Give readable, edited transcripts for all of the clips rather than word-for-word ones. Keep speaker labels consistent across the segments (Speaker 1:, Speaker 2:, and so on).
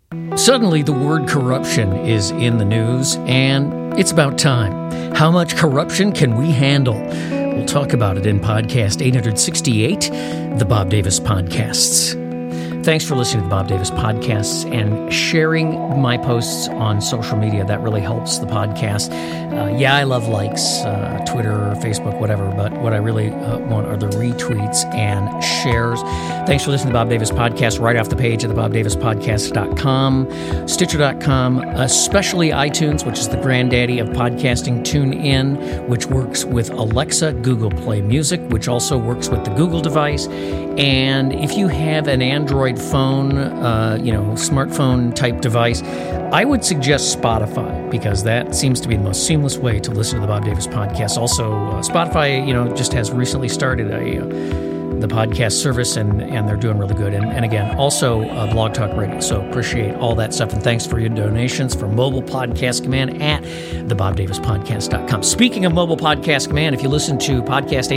Speaker 1: Suddenly, the word corruption is in the news, and it's about time. How much corruption can we handle? We'll talk about it in podcast 868, the Bob Davis Podcasts. Thanks for listening to the Bob Davis Podcasts and sharing my posts on social media. That really helps the podcast. I love likes, Twitter, Facebook, whatever, but what I really want are the retweets and shares. Thanks for listening to the Bob Davis Podcast right off the page at thebobdavispodcast.com, Stitcher.com, especially iTunes, which is the granddaddy of podcasting, TuneIn, which works with Alexa, Google Play Music, which also works with the Google device. And if you have an Android phone, smartphone type device, I would suggest Spotify, because that seems to be the most seamless way to listen to the Bob Davis Podcast. Also, Spotify, just has recently started the podcast service, and they're doing really good. And again, also Blog Talk Radio. So appreciate all that stuff. And thanks for your donations for Mobile Podcast Command at thebobdavispodcast.com. Speaking of Mobile Podcast Command, if you listen to podcast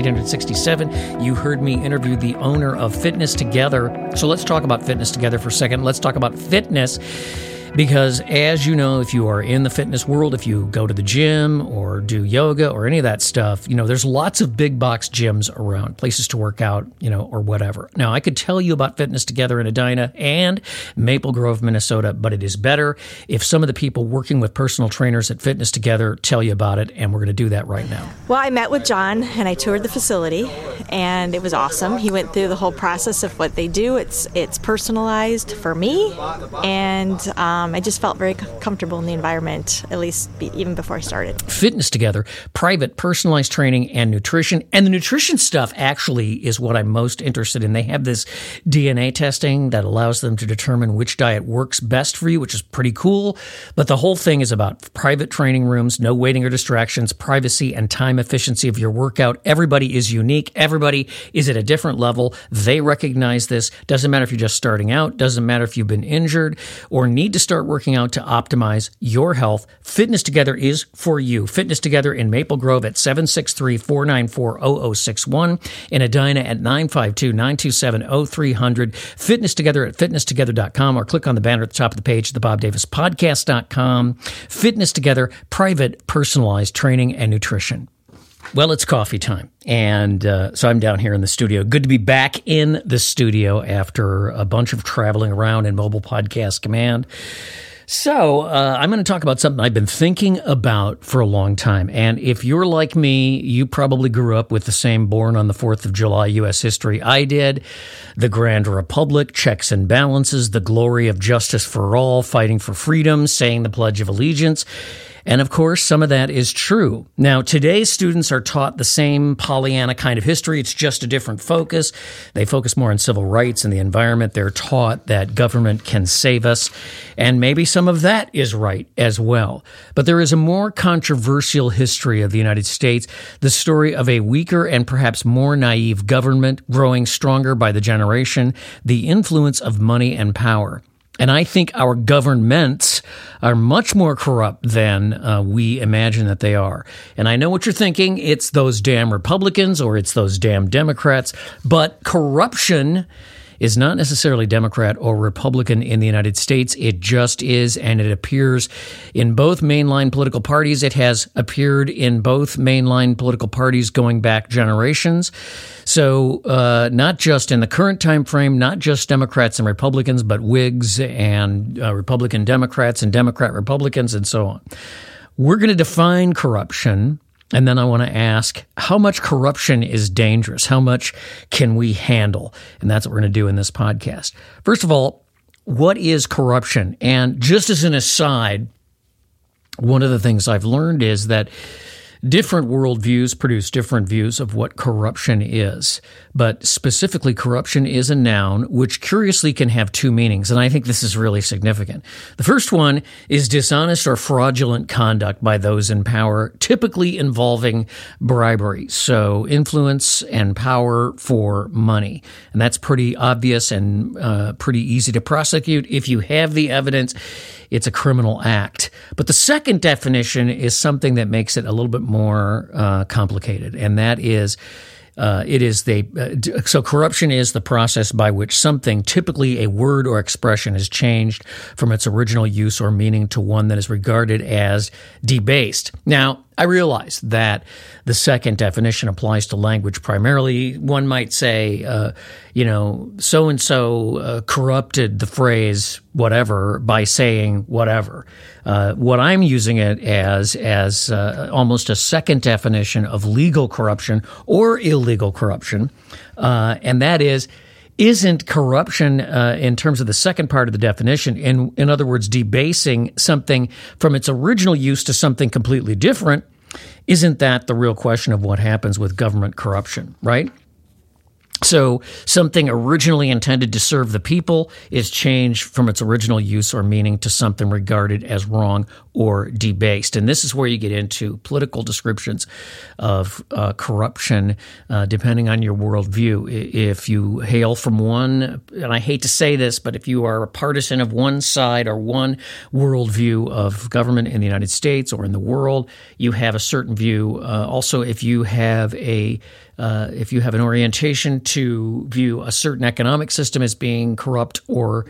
Speaker 1: 867, you heard me interview the owner of Fitness Together. So let's talk about Fitness Together for a second. Let's talk about fitness. Because as you know, if you are in the fitness world, if you go to the gym or do yoga or any of that stuff, there's lots of big box gyms around, places to work out, or whatever. Now, I could tell you about Fitness Together in Edina and Maple Grove, Minnesota, but it is better if some of the people working with personal trainers at Fitness Together tell you about it, and we're going to do that right now.
Speaker 2: Well, I met with John, and I toured the facility, and it was awesome. He went through the whole process of what they do. It's personalized for me, and I just felt very comfortable in the environment, at least even before I started.
Speaker 1: Fitness Together, private personalized training and nutrition. And the nutrition stuff actually is what I'm most interested in. They have this DNA testing that allows them to determine which diet works best for you, which is pretty cool. But the whole thing is about private training rooms, no waiting or distractions, privacy and time efficiency of your workout. Everybody is unique. Everybody is at a different level. They recognize this. Doesn't matter if you're just starting out. Doesn't matter if you've been injured or need to start working out to optimize your health. Fitness Together is for you. Fitness Together in Maple Grove at 763-494-0061, in Edina at 952-927-0300. Fitness Together at fitnesstogether.com, or click on the banner at the top of the page at thebobdavispodcast.com. Fitness Together, private personalized training and nutrition. Well, it's coffee time, and so I'm down here in the studio. Good to be back in the studio after a bunch of traveling around in Mobile Podcast Command. So I'm going to talk about something I've been thinking about for a long time. And if you're like me, you probably grew up with the same born on the 4th of July U.S. history I did. The Grand Republic, checks and balances, the glory of justice for all, fighting for freedom, saying the Pledge of Allegiance. And of course, some of that is true. Now, today's students are taught the same Pollyanna kind of history. It's just a different focus. They focus more on civil rights and the environment. They're taught that government can save us. And maybe some of that is right as well. But there is a more controversial history of the United States, the story of a weaker and perhaps more naive government growing stronger by the generation, the influence of money and power. And I think our governments are much more corrupt than we imagine that they are. And I know what you're thinking. It's those damn Republicans or it's those damn Democrats. But corruption is not necessarily Democrat or Republican in the United States. It just is, and it appears in both mainline political parties. It has appeared in both mainline political parties going back generations. So not just in the current time frame, not just Democrats and Republicans, but Whigs and Republican Democrats and Democrat Republicans and so on. We're going to define corruption. And then I want to ask, how much corruption is dangerous? How much can we handle? And that's what we're going to do in this podcast. First of all, what is corruption? And just as an aside, one of the things I've learned is that different worldviews produce different views of what corruption is. But specifically, corruption is a noun which curiously can have two meanings, and I think this is really significant. The first one is dishonest or fraudulent conduct by those in power, typically involving bribery, so influence and power for money. And that's pretty obvious and pretty easy to prosecute. If you have the evidence, it's a criminal act. But the second definition is something that makes it a little bit more complicated, and that is So corruption is the process by which something, typically a word or expression, is changed from its original use or meaning to one that is regarded as debased. Now, I realize that the second definition applies to language primarily. One might say, so-and-so corrupted the phrase whatever by saying whatever. What I'm using it as almost a second definition of legal corruption or illegal corruption, and that isn't corruption in terms of the second part of the definition, in other words, debasing something from its original use to something completely different, isn't that the real question of what happens with government corruption, right? So something originally intended to serve the people is changed from its original use or meaning to something regarded as wrong or debased. And this is where you get into political descriptions of corruption, depending on your worldview. If you hail from one, and I hate to say this, but if you are a partisan of one side or one worldview of government in the United States or in the world, you have a certain view. Also, if you have an orientation to view a certain economic system as being corrupt or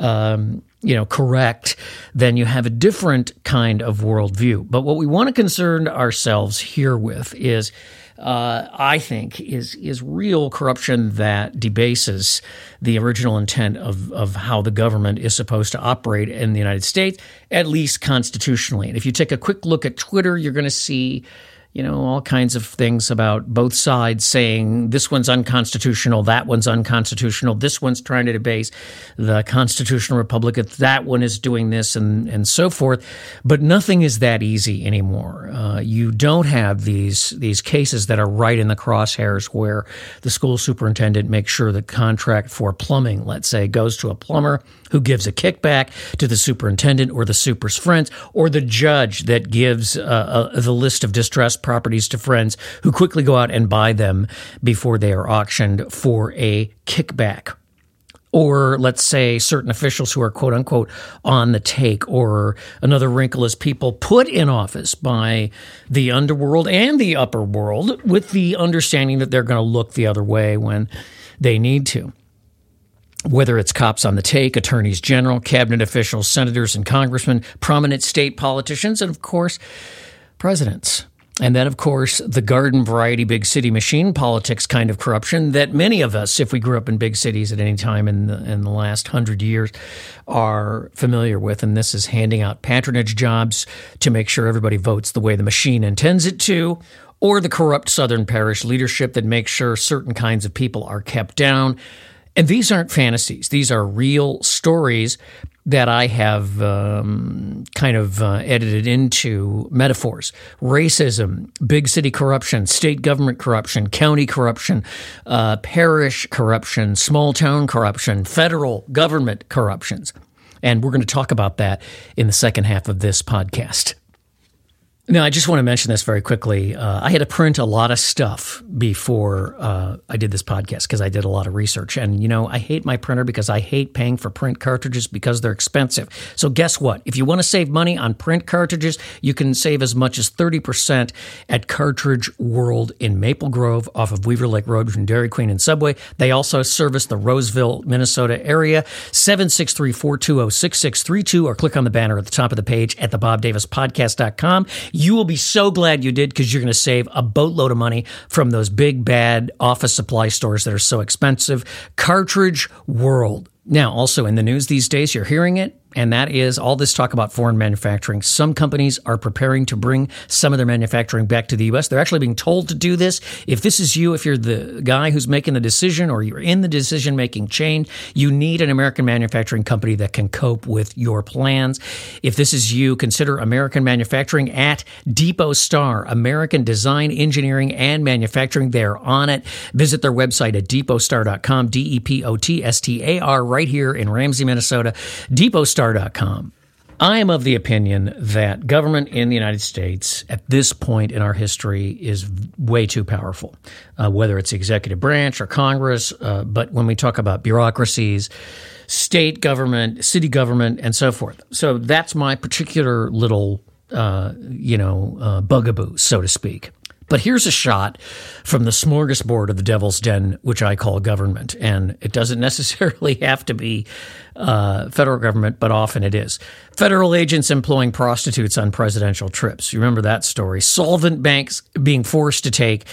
Speaker 1: correct, then you have a different kind of worldview. But what we want to concern ourselves here with is, I think, is real corruption that debases the original intent of how the government is supposed to operate in the United States, at least constitutionally. And if you take a quick look at Twitter, you're going to see all kinds of things about both sides saying this one's unconstitutional, that one's unconstitutional, this one's trying to debase the constitutional republic, that one is doing this, and so forth. But nothing is that easy anymore. You don't have these cases that are right in the crosshairs where the school superintendent makes sure the contract for plumbing, let's say, goes to a plumber who gives a kickback to the superintendent or the super's friends, or the judge that gives the list of distressed properties to friends who quickly go out and buy them before they are auctioned for a kickback. Or let's say certain officials who are quote unquote on the take, or another wrinkle is people put in office by the underworld and the upper world with the understanding that they're going to look the other way when they need to. Whether it's cops on the take, attorneys general, cabinet officials, senators and congressmen, prominent state politicians, and of course, presidents. And then, of course, the garden variety big city machine politics kind of corruption that many of us, if we grew up in big cities at any time in the last 100 years, are familiar with. And this is handing out patronage jobs to make sure everybody votes the way the machine intends it to, or the corrupt Southern parish leadership that makes sure certain kinds of people are kept down. And these aren't fantasies. These are real stories that I have edited into metaphors. Racism, big city corruption, state government corruption, county corruption, parish corruption, small town corruption, federal government corruptions. And we're going to talk about that in the second half of this podcast. Now, I just want to mention this very quickly. I had to print a lot of stuff before I did this podcast because I did a lot of research. And, I hate my printer because I hate paying for print cartridges because they're expensive. So guess what? If you want to save money on print cartridges, you can save as much as 30% at Cartridge World in Maple Grove off of Weaver Lake Road between Dairy Queen and Subway. They also service the Roseville, Minnesota area, 763-420-6632, or click on the banner at the top of the page at thebobdavispodcast.com. You will be so glad you did because you're going to save a boatload of money from those big, bad office supply stores that are so expensive. Cartridge World. Now, also in the news these days, you're hearing it, and that is all this talk about foreign manufacturing. Some companies are preparing to bring some of their manufacturing back to the U.S. They're actually being told to do this. If this is you, if you're the guy who's making the decision or you're in the decision-making chain, you need an American manufacturing company that can cope with your plans. If this is you, consider American manufacturing at Depot Star, American Design, Engineering, and Manufacturing. They're on it. Visit their website at depotstar.com, DEPOTSTAR, right here in Ramsey, Minnesota. Depotstar.com. I am of the opinion that government in the United States at this point in our history is way too powerful, whether it's the executive branch or Congress. But when we talk about bureaucracies, state government, city government, and so forth. So that's my particular little, bugaboo, so to speak. But here's a shot from the smorgasbord of the devil's den, which I call government. And it doesn't necessarily have to be federal government, but often it is. Federal agents employing prostitutes on presidential trips. You remember that story. Solvent banks being forced to take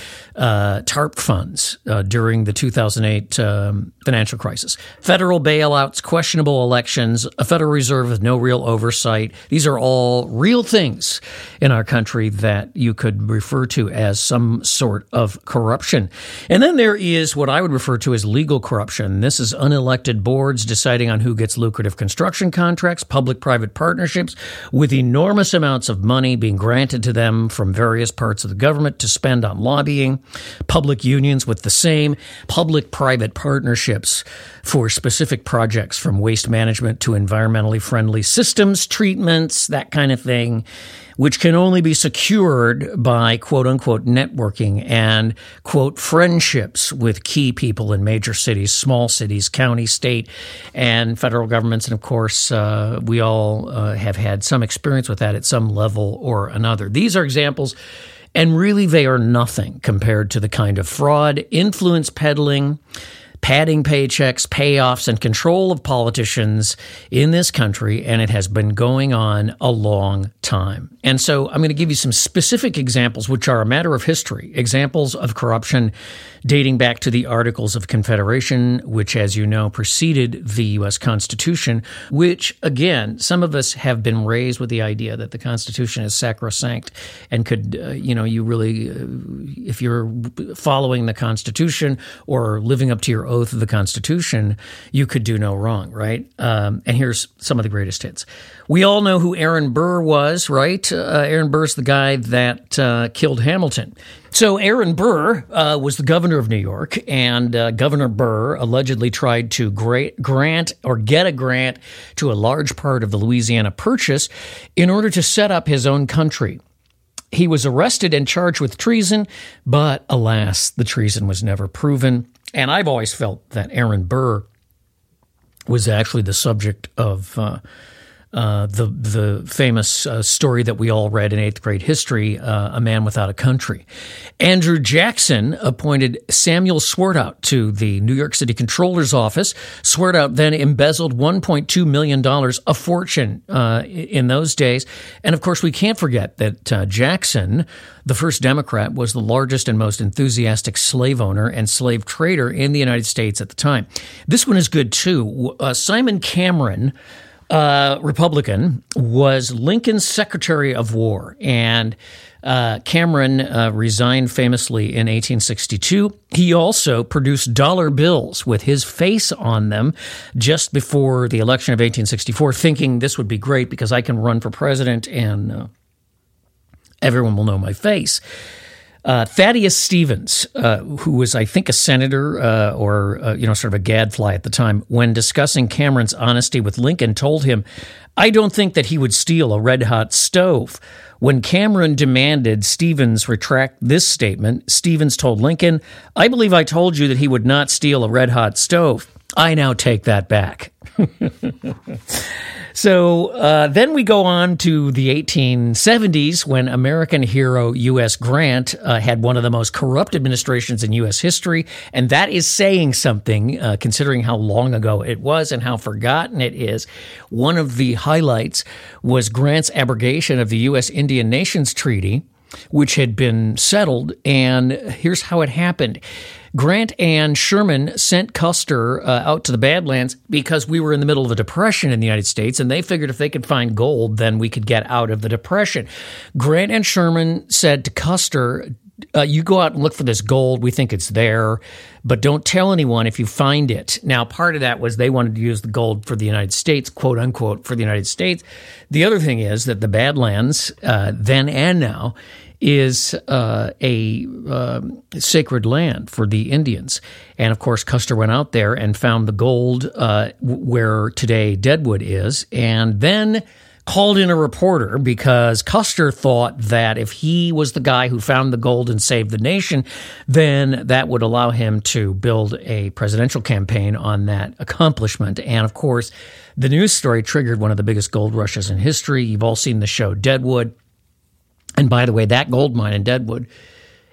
Speaker 1: TARP funds during the 2008 financial crisis. Federal bailouts, questionable elections, a Federal Reserve with no real oversight. These are all real things in our country that you could refer to as some sort of corruption. And then there is what I would refer to as legal corruption. This is unelected boards deciding on who gets lucrative construction contracts, public-private partnerships with enormous amounts of money being granted to them from various parts of the government to spend on lobbying, public unions with the same, public-private partnerships for specific projects from waste management to environmentally friendly systems, treatments, that kind of thing, which can only be secured by quote-unquote networking and, quote, friendships with key people in major cities, small cities, county, state, and federal governments. And, of course, we all have had some experience with that at some level or another. These are examples, and really they are nothing compared to the kind of fraud, influence peddling, padding paychecks, payoffs, and control of politicians in this country, and it has been going on a long time. And so I'm going to give you some specific examples, which are a matter of history, examples of corruption dating back to the Articles of Confederation, which, as you know, preceded the U.S. Constitution, which, again, some of us have been raised with the idea that the Constitution is sacrosanct and could, you really, if you're following the Constitution or living up to your oath of the Constitution, you could do no wrong, right? And here's some of the greatest hits. We all know who Aaron Burr was, right? Aaron Burr's the guy that killed Hamilton. So Aaron Burr was the governor of New York, and Governor Burr allegedly tried to get a grant to a large part of the Louisiana Purchase in order to set up his own country. He was arrested and charged with treason, but alas, the treason was never proven. And I've always felt that Aaron Burr was actually the subject of the famous story that we all read in 8th grade history, A Man Without a Country. Andrew Jackson appointed Samuel Swartout to the New York City Comptroller's Office. Swartout then embezzled $1.2 million, a fortune in those days. And of course, we can't forget that Jackson, the first Democrat, was the largest and most enthusiastic slave owner and slave trader in the United States at the time. This one is good, too. Simon Cameron, Republican, was Lincoln's Secretary of War, and Cameron resigned famously in 1862. He also produced dollar bills with his face on them just before the election of 1864, thinking this would be great because I can run for president and everyone will know my face. Thaddeus Stevens, who was, I think, a senator or sort of a gadfly at the time, when discussing Cameron's honesty with Lincoln, told him, "I don't think that he would steal a red-hot stove." When Cameron demanded Stevens retract this statement, Stevens told Lincoln, "I believe I told you that he would not steal a red-hot stove. I now take that back." So then we go on to the 1870s when American hero U.S. Grant had one of the most corrupt administrations in U.S. history, and that is saying something considering how long ago it was and how forgotten it is. One of the highlights was Grant's abrogation of the U.S. Indian Nations Treaty, which had been settled, and here's how it happened. Grant and Sherman sent Custer out to the Badlands because we were in the middle of a depression in the United States, and they figured if they could find gold, then we could get out of the depression. Grant and Sherman said to Custer, you go out and look for this gold. We think it's there, but don't tell anyone if you find it. Now, part of that was they wanted to use the gold for the United States, quote unquote, for the United States. The other thing is that the Badlands, then and now, is a sacred land for the Indians. And, of course, Custer went out there and found the gold where today Deadwood is, and then called in a reporter because Custer thought that if he was the guy who found the gold and saved the nation, then that would allow him to build a presidential campaign on that accomplishment. And, of course, the news story triggered one of the biggest gold rushes in history. You've all seen the show Deadwood. And by the way, that gold mine in Deadwood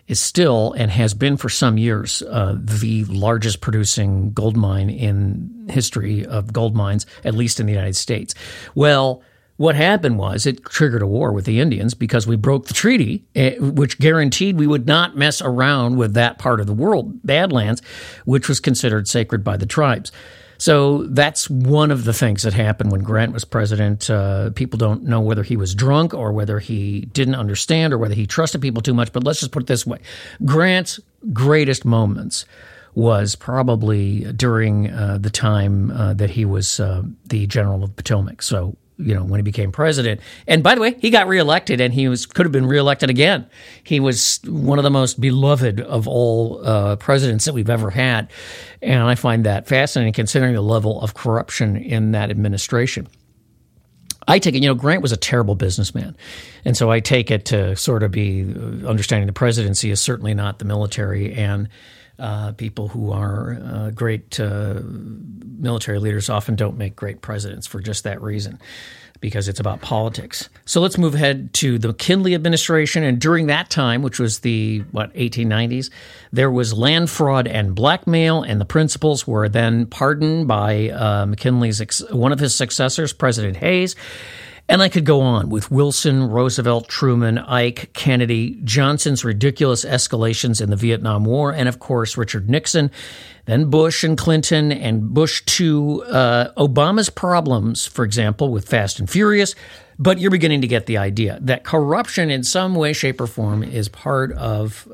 Speaker 1: is still and has been for some years the largest producing gold mine in history of gold mines, at least in the United States. Well, what happened was it triggered a war with the Indians because we broke the treaty, which guaranteed we would not mess around with that part of the world, Badlands, which was considered sacred by the tribes. So that's one of the things that happened when Grant was president. People don't know whether he was drunk or whether he didn't understand or whether he trusted people too much. But let's just put it this way. Grant's greatest moments was probably during the time that he was the General of Potomac. So, when he became president. And by the way, he got reelected, and he could have been reelected again. He was one of the most beloved of all presidents that we've ever had. And I find that fascinating considering the level of corruption in that administration. I take it, Grant was a terrible businessman. And so I take it to sort of be understanding the presidency is certainly not the military, and people who are great military leaders often don't make great presidents for just that reason, because it's about politics. So let's move ahead to the McKinley administration. And during that time, which was the 1890s, there was land fraud and blackmail, and the principals were then pardoned by McKinley's one of his successors, President Hayes. And I could go on with Wilson, Roosevelt, Truman, Ike, Kennedy, Johnson's ridiculous escalations in the Vietnam War, and of course Richard Nixon, then Bush and Clinton, and Bush II, Obama's problems, for example, with Fast and Furious. But you're beginning to get the idea that corruption in some way, shape, or form is part of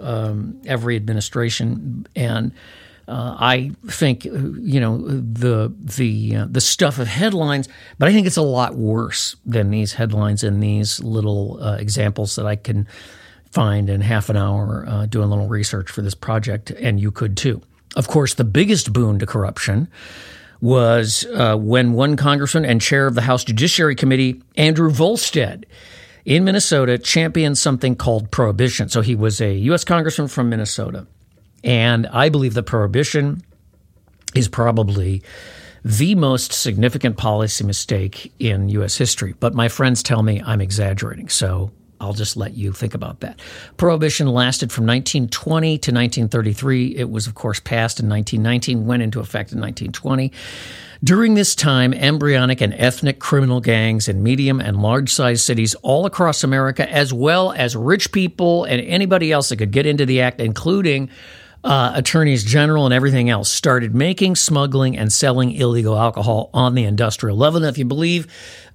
Speaker 1: every administration. And I think, the stuff of headlines, but I think it's a lot worse than these headlines and these little examples that I can find in half an hour doing a little research for this project, and you could too. Of course, the biggest boon to corruption was when one congressman and chair of the House Judiciary Committee, Andrew Volstead, in Minnesota, championed something called prohibition. So he was a U.S. congressman from Minnesota. And I believe that prohibition is probably the most significant policy mistake in U.S. history. But my friends tell me I'm exaggerating, so I'll just let you think about that. Prohibition lasted from 1920 to 1933. It was, of course, passed in 1919, went into effect in 1920. During this time, embryonic and ethnic criminal gangs in medium and large-sized cities all across America, as well as rich people and anybody else that could get into the act, including attorneys general and everything else, started making, smuggling, and selling illegal alcohol on the industrial level. And if you believe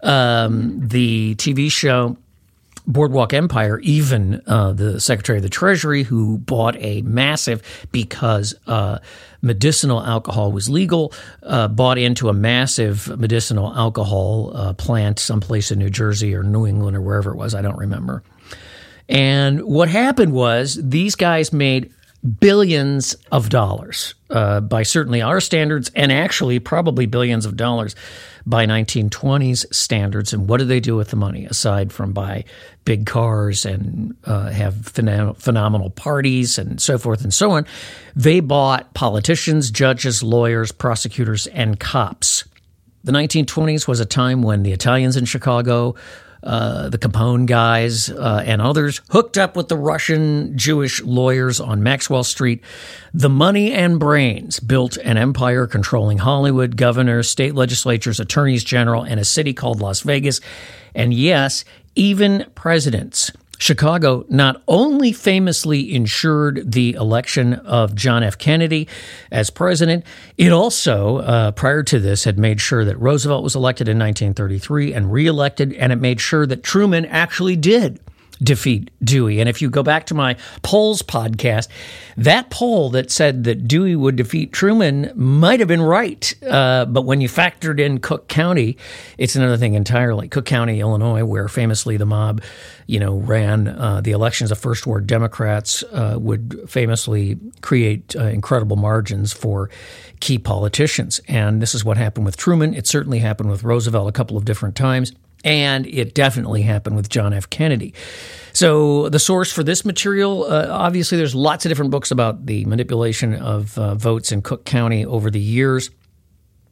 Speaker 1: the TV show Boardwalk Empire, even the Secretary of the Treasury, who bought a massive, because medicinal alcohol was legal, bought into a massive medicinal alcohol plant someplace in New Jersey or New England or wherever it was, I don't remember. And what happened was these guys made billions of dollars by certainly our standards, and actually probably billions of dollars by 1920s standards. And what do they do with the money aside from buy big cars and have phenomenal parties and so forth and so on? They bought politicians, judges, lawyers, prosecutors, and cops. The 1920s was a time when the Italians in Chicago, the Capone guys, and others hooked up with the Russian Jewish lawyers on Maxwell Street. The money and brains built an empire controlling Hollywood, governors, state legislatures, attorneys general, and a city called Las Vegas. And yes, even presidents. Chicago not only famously ensured the election of John F. Kennedy as president, it also, prior to this, had made sure that Roosevelt was elected in 1933 and reelected, and it made sure that Truman actually did defeat Dewey. And if you go back to my polls podcast, that poll that said that Dewey would defeat Truman might have been right. But when you factored in Cook County, it's another thing entirely. Cook County, Illinois, where famously the mob, ran the elections of First Ward Democrats, would famously create incredible margins for key politicians. And this is what happened with Truman. It certainly happened with Roosevelt a couple of different times. And it definitely happened with John F. Kennedy. So the source for this material, obviously there's lots of different books about the manipulation of votes in Cook County over the years.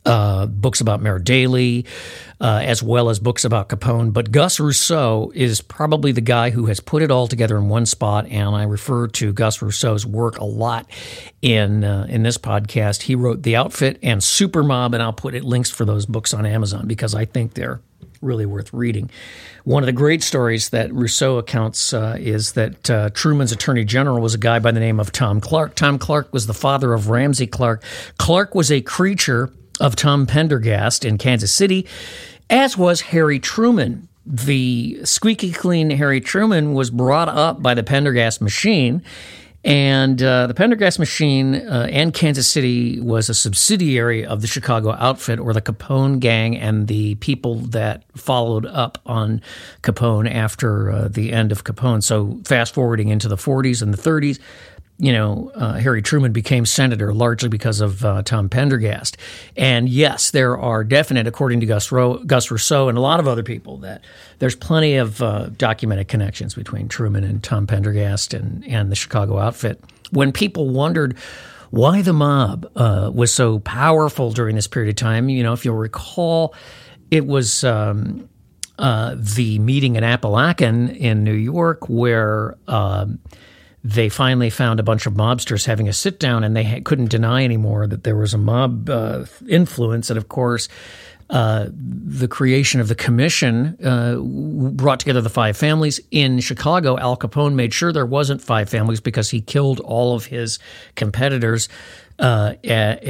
Speaker 1: books about Mayor Daley, as well as books about Capone. But Gus Rousseau is probably the guy who has put it all together in one spot, and I refer to Gus Rousseau's work a lot in this podcast. He wrote The Outfit and Super Mob, and I'll put links for those books on Amazon because I think they're really worth reading. One of the great stories that Rousseau accounts is that Truman's Attorney General was a guy by the name of Tom Clark. Tom Clark was the father of Ramsey Clark. Clark was a creature of Tom Pendergast in Kansas City, as was Harry Truman. The squeaky clean Harry Truman was brought up by the Pendergast machine, and the Pendergast machine and Kansas City was a subsidiary of the Chicago Outfit, or the Capone gang, and the people that followed up on Capone after the end of Capone. So fast forwarding into the 40s and the 30s, Harry Truman became senator largely because of Tom Pendergast. And yes, there are definite, according to Gus Rousseau and a lot of other people, that there's plenty of documented connections between Truman and Tom Pendergast and the Chicago Outfit. When people wondered why the mob was so powerful during this period of time, if you'll recall, it was the meeting in Apalachin in New York where they finally found a bunch of mobsters having a sit down, and they couldn't deny anymore that there was a mob influence. And of course, the creation of the commission brought together the five families. In Chicago, Al Capone made sure there wasn't five families because he killed all of his competitors on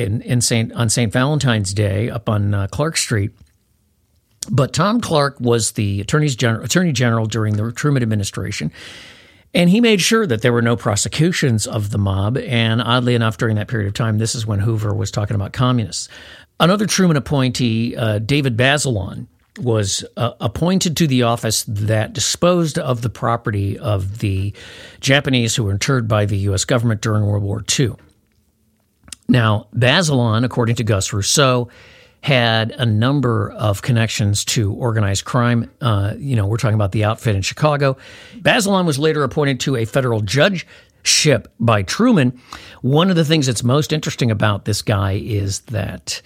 Speaker 1: St. Valentine's Day up on Clark Street. But Tom Clark was the Attorney General during the Truman administration. And he made sure that there were no prosecutions of the mob. And oddly enough, during that period of time, this is when Hoover was talking about communists. Another Truman appointee, David Bazelon, was appointed to the office that disposed of the property of the Japanese who were interred by the U.S. government during World War II. Now, Bazelon, according to Gus Rousseau, had a number of connections to organized crime. We're talking about the Outfit in Chicago. Bazelon was later appointed to a federal judgeship by Truman. One of the things that's most interesting about this guy is that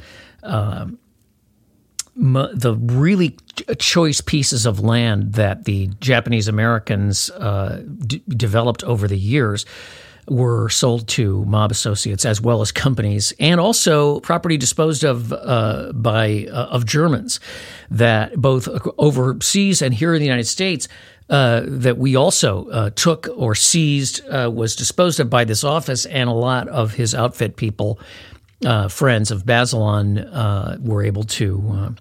Speaker 1: the really choice pieces of land that the Japanese Americans developed over the years were sold to mob associates as well as companies, and also property disposed of by Germans that both overseas and here in the United States that we also took or seized was disposed of by this office, and a lot of his outfit people, friends of Bazelon, were able to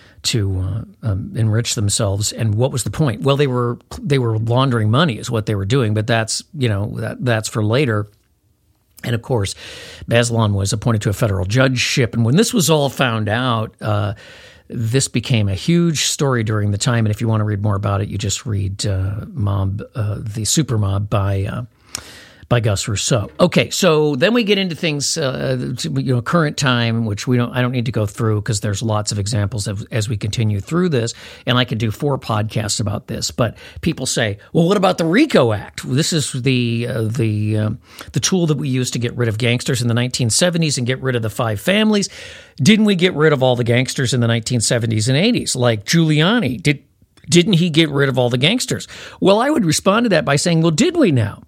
Speaker 1: enrich themselves. And what was the point? Well, they were laundering money is what they were doing, but that's for later. And of course, Bazelon was appointed to a federal judgeship. And when this was all found out, this became a huge story during the time. And if you want to read more about it, you just read The Super Mob by Gus Rousseau. Okay, so then we get into things, current time, which I don't need to go through because there's lots of examples as we continue through this, and I could do 4 podcasts about this. But people say, well, what about the RICO Act? This is the tool that we used to get rid of gangsters in the 1970s and get rid of the 5 families. Didn't we get rid of all the gangsters in the 1970s and 80s, like Giuliani? Didn't he get rid of all the gangsters? Well, I would respond to that by saying, well, did we now?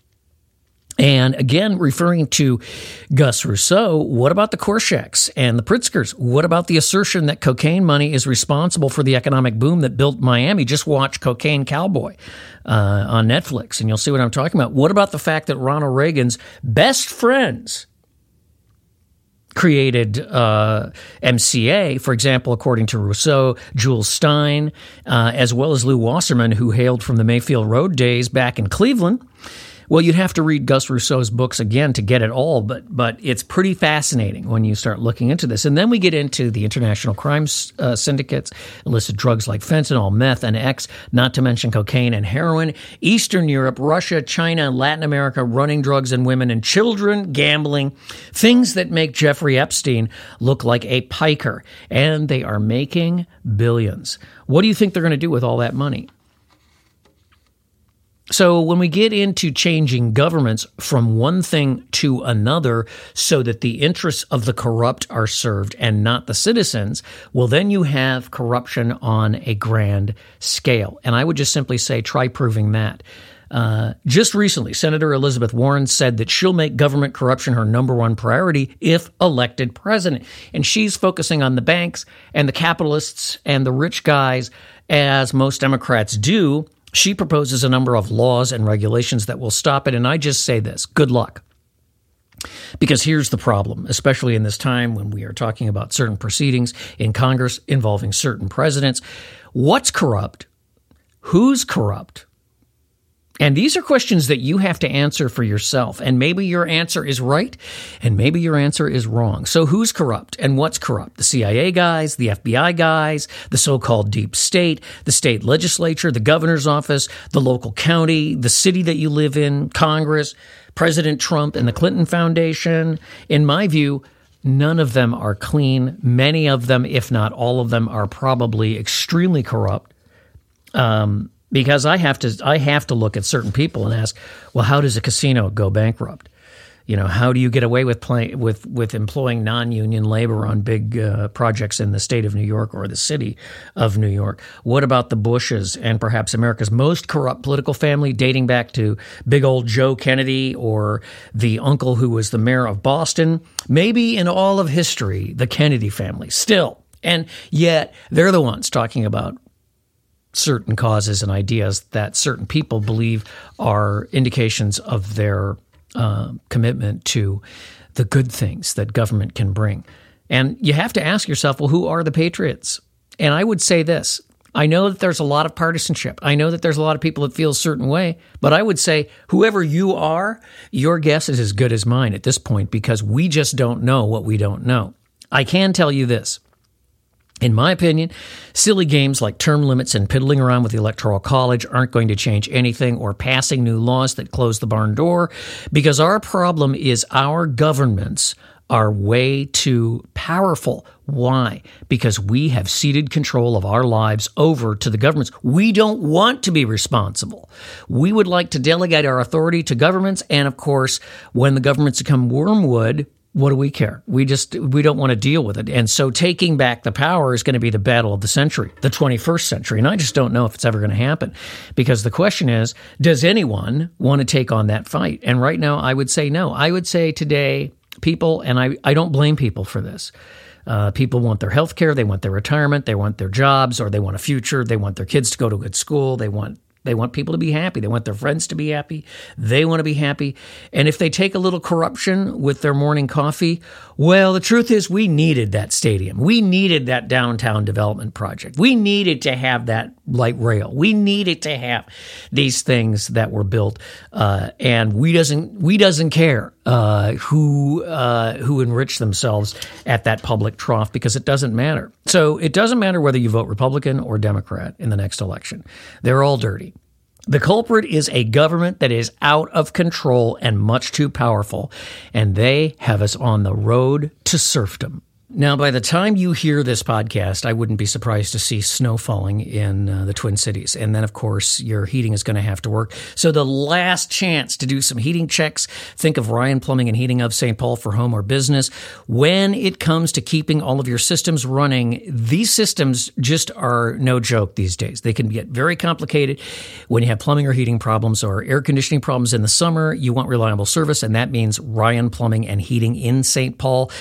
Speaker 1: And again, referring to Gus Rousseau, what about the Korshaks and the Pritzkers? What about the assertion that cocaine money is responsible for the economic boom that built Miami? Just watch Cocaine Cowboy on Netflix, and you'll see what I'm talking about. What about the fact that Ronald Reagan's best friends created MCA, for example, according to Rousseau, Jules Stein, as well as Lew Wasserman, who hailed from the Mayfield Road days back in Cleveland? Well, you'd have to read Gus Rousseau's books again to get it all, but it's pretty fascinating when you start looking into this. And then we get into the international crime syndicates, illicit drugs like fentanyl, meth, and X, not to mention cocaine and heroin, Eastern Europe, Russia, China, Latin America, running drugs and women and children, gambling, things that make Jeffrey Epstein look like a piker. And they are making billions. What do you think they're going to do with all that money? So when we get into changing governments from one thing to another so that the interests of the corrupt are served and not the citizens, well, then you have corruption on a grand scale. And I would just simply say, try proving that. Just recently, Senator Elizabeth Warren said that she'll make government corruption her number one priority if elected president. And she's focusing on the banks and the capitalists and the rich guys, as most Democrats do. She proposes a number of laws and regulations that will stop it. And I just say this, good luck. Because here's the problem, especially in this time when we are talking about certain proceedings in Congress involving certain presidents. What's corrupt? Who's corrupt? And these are questions that you have to answer for yourself. And maybe your answer is right, and maybe your answer is wrong. So who's corrupt and what's corrupt? The CIA guys, the FBI guys, the so-called deep state, the state legislature, the governor's office, the local county, the city that you live in, Congress, President Trump, and the Clinton Foundation. In my view, none of them are clean. Many of them, if not all of them, are probably extremely corrupt. Because I have to look at certain people and ask, well, how does a casino go bankrupt? You know, how do you get away with employing non-union labor on big projects in the state of New York or the city of New York? What about the Bushes and perhaps America's most corrupt political family, dating back to big old Joe Kennedy or the uncle who was the mayor of Boston? Maybe in all of history, the Kennedy family still. And yet they're the ones talking about certain causes and ideas that certain people believe are indications of their commitment to the good things that government can bring. And you have to ask yourself, well, who are the patriots? And I would say this. I know that there's a lot of partisanship. I know that there's a lot of people that feel a certain way. But I would say whoever you are, your guess is as good as mine at this point because we just don't know what we don't know. I can tell you this. In my opinion, silly games like term limits and piddling around with the Electoral College aren't going to change anything, or passing new laws that close the barn door, because our problem is our governments are way too powerful. Why? Because we have ceded control of our lives over to the governments. We don't want to be responsible. We would like to delegate our authority to governments, and of course, when the governments become wormwood, what do we care? We don't want to deal with it. And so taking back the power is going to be the battle of the century, the 21st century. And I just don't know if it's ever going to happen, because the question is, does anyone want to take on that fight? And right now, I would say no. I would say today, people, and I don't blame people for this. People want their health care. They want their retirement. They want their jobs, or they want a future. They want their kids to go to a good school. They want people to be happy. They want their friends to be happy. They want to be happy. And if they take a little corruption with their morning coffee, well, the truth is we needed that stadium. We needed that downtown development project. We needed to have that light rail. We needed to have these things that were built. And we doesn't care who enrich themselves at that public trough, because it doesn't matter. So it doesn't matter whether you vote Republican or Democrat in the next election. They're all dirty. The culprit is a government that is out of control and much too powerful, and they have us on the road to serfdom. Now, by the time you hear this podcast, I wouldn't be surprised to see snow falling in the Twin Cities. And then, of course, your heating is going to have to work. So the last chance to do some heating checks, think of Ryan Plumbing and Heating of St. Paul for home or business. When it comes to keeping all of your systems running, these systems just are no joke these days. They can get very complicated. When you have plumbing or heating problems or air conditioning problems in the summer, you want reliable service, and that means Ryan Plumbing and Heating in St. Paul,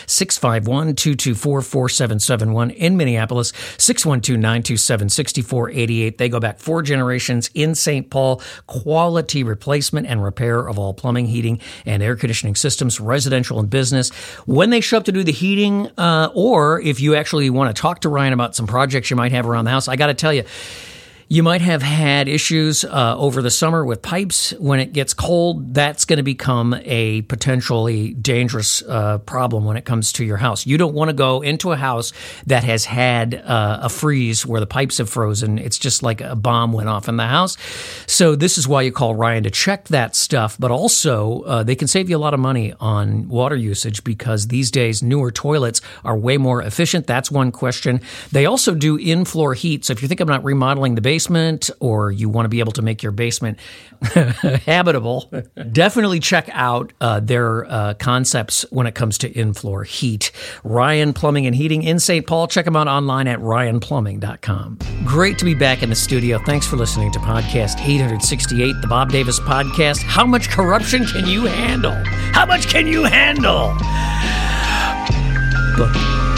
Speaker 1: 651-224-4771 in Minneapolis, 612-927-6488. They go back 4 generations in St. Paul. Quality replacement and repair of all plumbing, heating, and air conditioning systems, residential and business. When they show up to do the heating, or if you actually want to talk to Ryan about some projects you might have around the house, I got to tell you, you might have had issues over the summer with pipes. When it gets cold, that's going to become a potentially dangerous problem when it comes to your house. You don't want to go into a house that has had a freeze where the pipes have frozen. It's just like a bomb went off in the house. So this is why you call Ryan to check that stuff. But also, they can save you a lot of money on water usage, because these days newer toilets are way more efficient. That's one question. They also do in-floor heat. So if you're thinking about remodeling the basement, basement or you want to be able to make your basement habitable, definitely check out their concepts when it comes to in-floor heat. Ryan Plumbing and Heating in St. Paul. Check them out online at ryanplumbing.com. Great to be back in the studio. Thanks for listening to podcast 868, the Bob Davis Podcast. How much corruption can you handle? How much can you handle? Look.